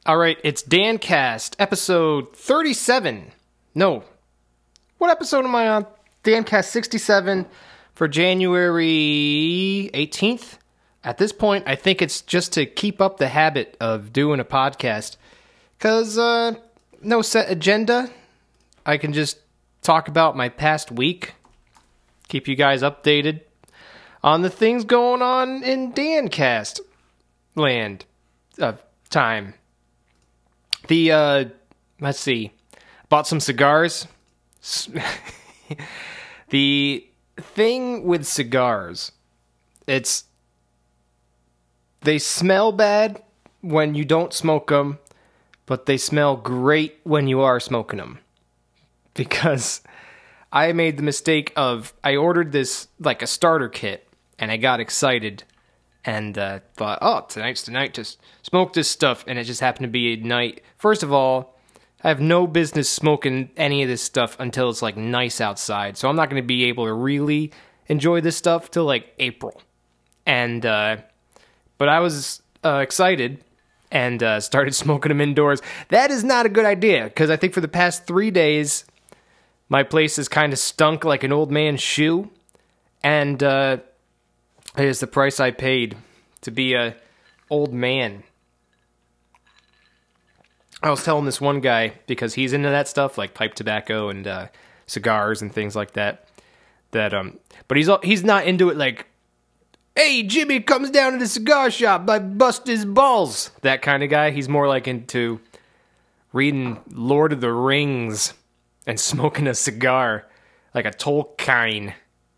All right, it's DanCast, episode 37. No. What episode am I on? DanCast 67 for January 18th. At this point, I think it's just to keep up the habit of doing a podcast. Because, no set agenda. I can just talk about my past week. Keep you guys updated on the things going on in DanCast land. Time. Let's see. Bought some cigars. The thing with cigars, they smell bad when you don't smoke them, but they smell great when you are smoking them. Because I made the mistake of, I ordered this, like a starter kit, and I got excited. And thought, oh, tonight's the night to smoke this stuff. And it just happened to be a night. First of all, I have no business smoking any of this stuff until it's like nice outside. So I'm not going to be able to really enjoy this stuff till like April. And but I was excited and started smoking them indoors. That is not a good idea, because I think for the past 3 days, my place has kind of stunk like an old man's shoe. And it is the price I paid to be a old man. I was telling this one guy, because he's into that stuff, like pipe tobacco and cigars and things like that. But he's not into it like, hey, Jimmy comes down to the cigar shop, I bust his balls. That kind of guy. He's more like into reading Lord of the Rings and smoking a cigar, like a Tolkien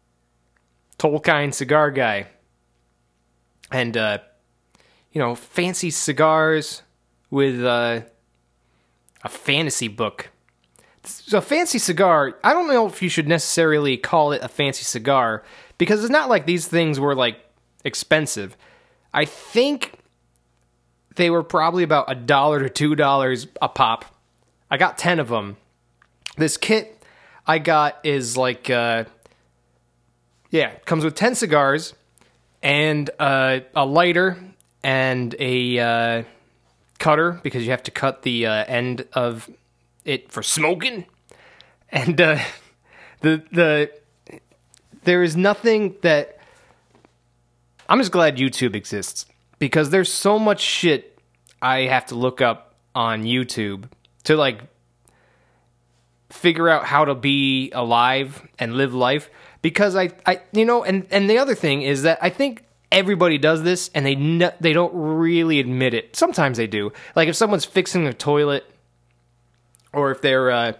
cigar guy. And, fancy cigars with a fantasy book. So a fancy cigar, I don't know if you should necessarily call it a fancy cigar, because it's not like these things were, like, expensive. I think they were probably about $1 to $2 a pop. I got 10 of them. This kit I got is like, it comes with 10 cigars and a lighter and a cutter, because you have to cut the end of it for smoking. And there is nothing that... I'm just glad YouTube exists, because there's so much shit I have to look up on YouTube to, like, figure out how to be alive and live life. Because and the other thing is that I think everybody does this, and they don't really admit it. Sometimes they do. Like if someone's fixing a toilet, or if they're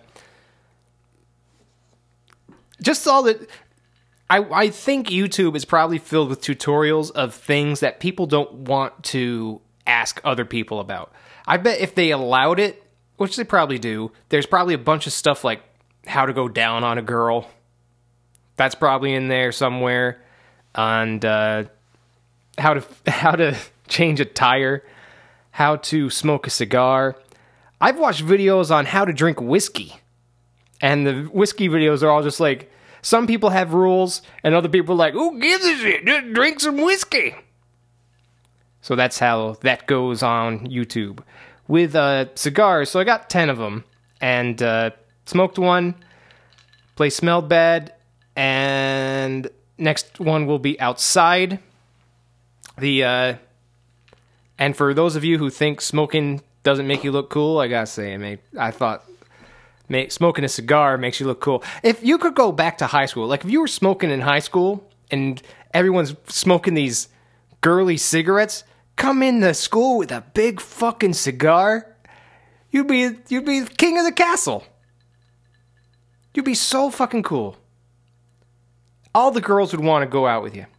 just all that. I think YouTube is probably filled with tutorials of things that people don't want to ask other people about. I bet if they allowed it, which they probably do, there's probably a bunch of stuff like how to go down on a girl. That's probably in there somewhere. And how to change a tire, how to smoke a cigar. I've watched videos on how to drink whiskey. And the whiskey videos are all just like, some people have rules, and other people are like, who gives a shit? Just drink some whiskey. So that's how that goes on YouTube. With cigars, so I got 10 of them, and smoked one. Place smelled bad. And next one will be outside. And for those of you who think smoking doesn't make you look cool, I gotta say, I thought smoking a cigar makes you look cool. If you could go back to high school, like if you were smoking in high school and everyone's smoking these girly cigarettes, come into school with a big fucking cigar, you'd be king of the castle. You'd be so fucking cool. All the girls would want to go out with you.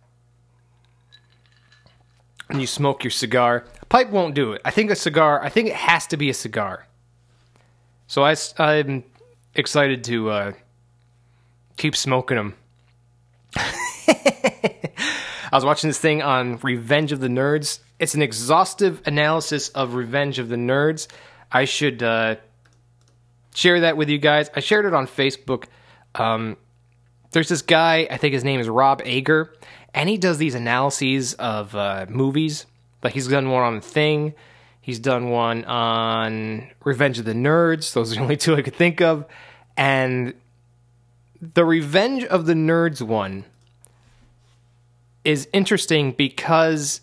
And you smoke your cigar. A pipe won't do it. I think it has to be a cigar. So I'm excited to keep smoking them. I was watching this thing on Revenge of the Nerds. It's an exhaustive analysis of Revenge of the Nerds. I should share that with you guys. I shared it on Facebook. There's this guy, I think his name is Rob Ager, and he does these analyses of movies. Like he's done one on The Thing. He's done one on Revenge of the Nerds. Those are the only two I could think of. And the Revenge of the Nerds one is interesting because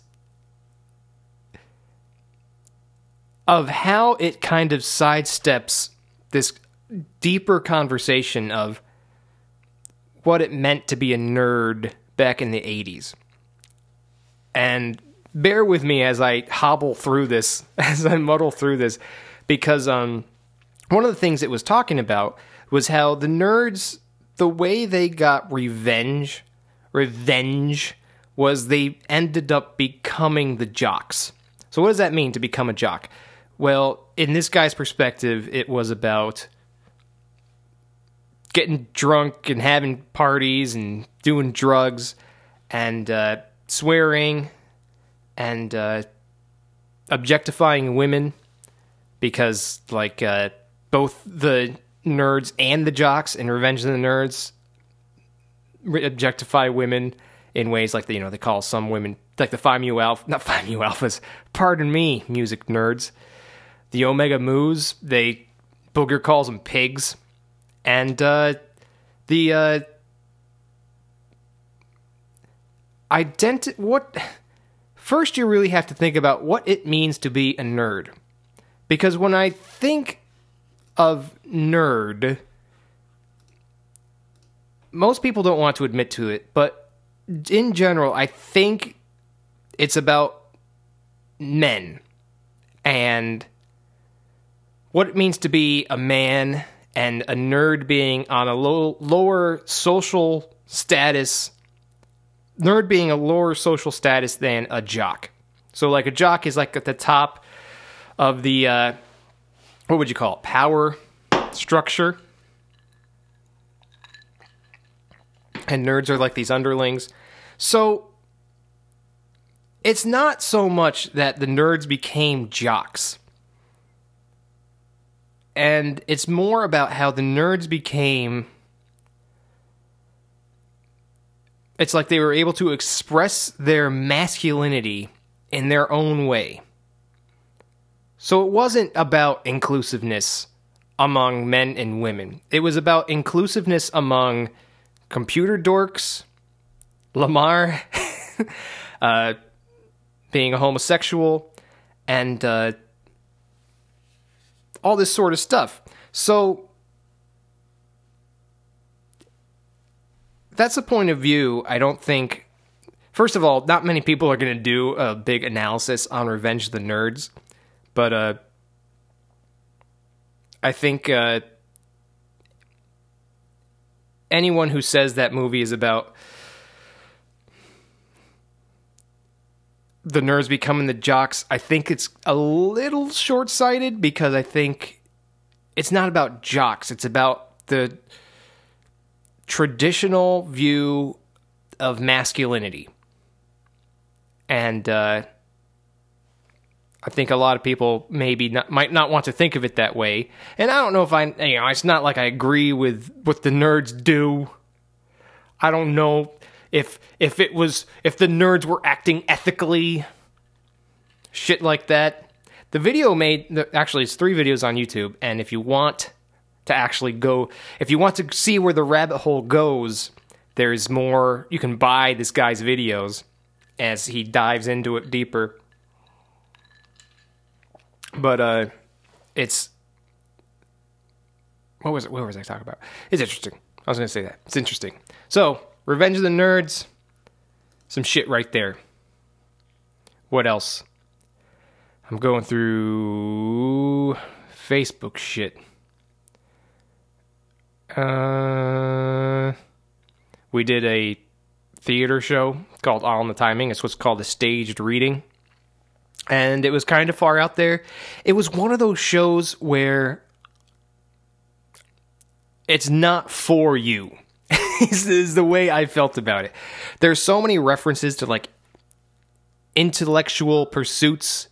of how it kind of sidesteps this deeper conversation of what it meant to be a nerd back in the 80s. And bear with me as I hobble through this, as I muddle through this, because one of the things it was talking about was how the nerds, the way they got revenge was they ended up becoming the jocks. So what does that mean, to become a jock? Well, in this guy's perspective, it was about getting drunk and having parties and doing drugs and swearing and objectifying women, because like both the nerds and the jocks in Revenge of the Nerds objectify women in ways like, they call some women, like the Phi Mu Alpha, not Phi Mu Alphas, pardon me, music nerds, the Omega Mu's, Booger calls them pigs, and first you really have to think about what it means to be a nerd. Because when I think of nerd, most people don't want to admit to it, but in general, I think it's about men and what it means to be a man, and a nerd being on a lower social status. Nerd being a lower social status than a jock. So like a jock is like at the top of the, what would you call it, power structure. And nerds are like these underlings. So it's not so much that the nerds became jocks. And it's more about how the nerds became... It's like they were able to express their masculinity in their own way. So it wasn't about inclusiveness among men and women. It was about inclusiveness among computer dorks, Lamar, being a homosexual, and all this sort of stuff. So that's a point of view I don't think... First of all, not many people are going to do a big analysis on Revenge of the Nerds. But I think anyone who says that movie is about the nerds becoming the jocks, I think it's a little short-sighted, because I think it's not about jocks. It's about the traditional view of masculinity. And I think a lot of people might not want to think of it that way. And I don't know if it's not like I agree with what the nerds do. I don't know if the nerds were acting ethically, shit like that. The video actually it's 3 videos on YouTube, and if you want to see where the rabbit hole goes, there's more. You can buy this guy's videos as he dives into it deeper. But it's... What was I talking about? It's interesting. I was going to say that. It's interesting. So, Revenge of the Nerds. Some shit right there. What else? I'm going through Facebook shit. We did a theater show called All in the Timing. It's what's called a staged reading. And it was kind of far out there. It was one of those shows where it's not for you. is the way I felt about it. There's so many references to like intellectual pursuits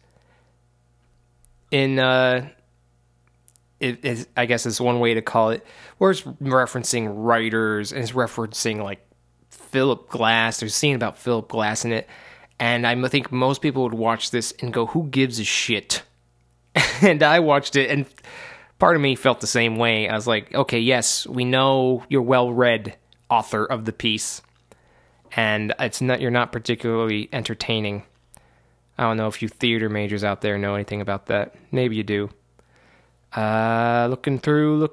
in I guess is one way to call it, where it's referencing writers and it's referencing like Philip Glass. There's a scene about Philip Glass in it. And I think most people would watch this and go, who gives a shit And I watched it, and part of me felt the same way. I was like, okay, yes, we know you're well-read author of the piece, and you're not particularly entertaining. I don't know if you theater majors out there know anything about that. Maybe you do. Looking through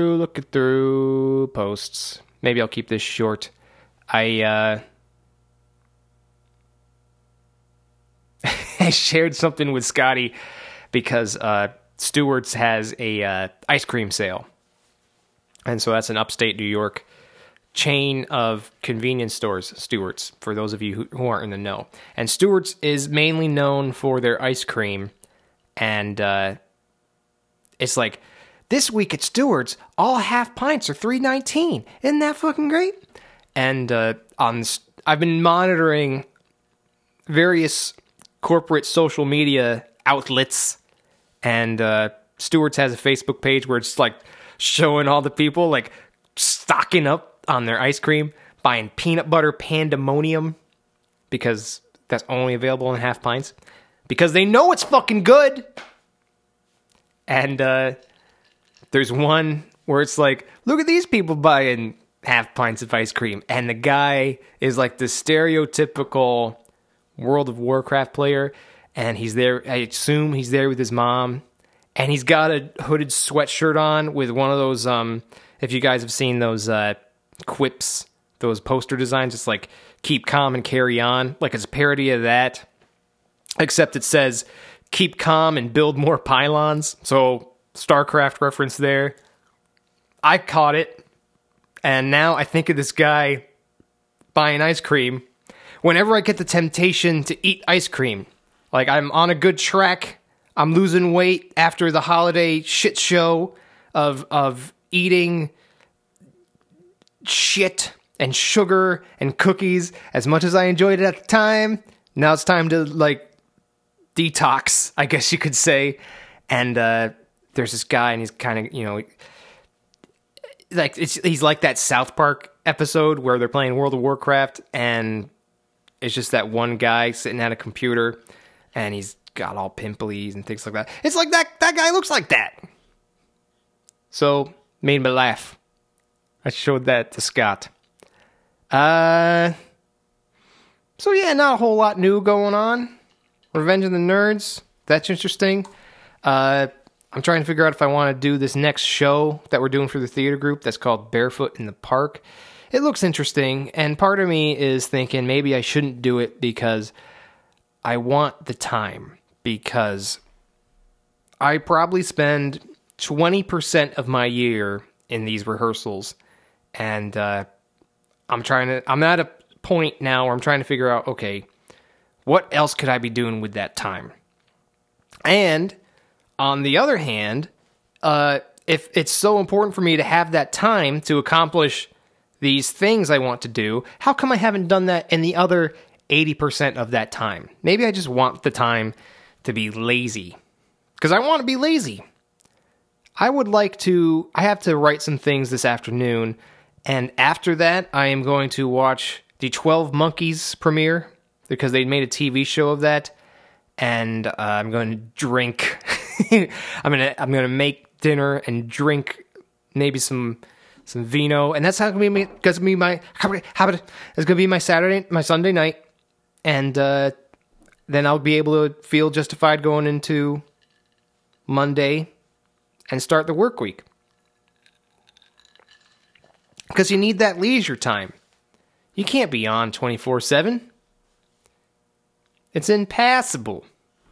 posts. Maybe I'll keep this short. I shared something with Scotty because Stewart's has a ice cream sale. And so that's an upstate New York chain of convenience stores, Stewart's, for those of you who aren't in the know. And Stewart's is mainly known for their ice cream. And it's like, this week at Stewart's, all half pints are $3.19. Isn't that fucking great? And I've been monitoring various corporate social media outlets, and Stewart's has a Facebook page where it's like showing all the people like stocking up on their ice cream, buying peanut butter pandemonium because that's only available in half pints because they know it's fucking good. And there's one where it's like, look at these people buying half pints of ice cream, and the guy is like the stereotypical World of Warcraft player, and he's there, I assume he's there with his mom, and he's got a hooded sweatshirt on with one of those, if you guys have seen those quips, those poster designs, it's like, keep calm and carry on, like it's a parody of that, except it says, keep calm and build more pylons, so StarCraft reference there. I caught it, and now I think of this guy buying ice cream. Whenever I get the temptation to eat ice cream, like I'm on a good track, I'm losing weight after the holiday shit show of eating shit and sugar and cookies, as much as I enjoyed it at the time, now it's time to, like, detox, I guess you could say. And there's this guy, and he's kind of, you know, like he's like that South Park episode where they're playing World of Warcraft, and it's just that one guy sitting at a computer, and he's got all pimples and things like that. It's like that guy looks like that. So, made me laugh. I showed that to Scott. So yeah, not a whole lot new going on. Revenge of the Nerds, that's interesting. I'm trying to figure out if I want to do this next show that we're doing for the theater group that's called Barefoot in the Park. It looks interesting, and part of me is thinking maybe I shouldn't do it because I want the time, because I probably spend 20% of my year in these rehearsals, and I'm at a point now where I'm trying to figure out, okay, what else could I be doing with that time? And on the other hand, if it's so important for me to have that time to accomplish these things I want to do, how come I haven't done that in the other 80% of that time? Maybe I just want the time to be lazy. Because I want to be lazy. I have to write some things this afternoon, and after that, I am going to watch the 12 Monkeys premiere, because they made a TV show of that, and I'm going to drink. I'm gonna make dinner and drink maybe some vino, and that's how it's gonna be my Sunday night, and then I'll be able to feel justified going into Monday and start the work week, because you need that leisure time. You can't be on 24/7. It's impassable.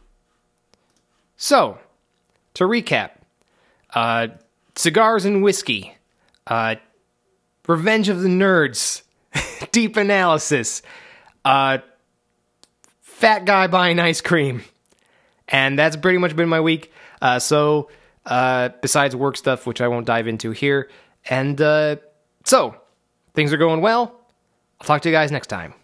So, to recap, Cigars and Whiskey, Revenge of the Nerds, Deep Analysis, Fat Guy Buying Ice Cream, and that's pretty much been my week. So, besides work stuff, which I won't dive into here, and so, things are going well. I'll talk to you guys next time.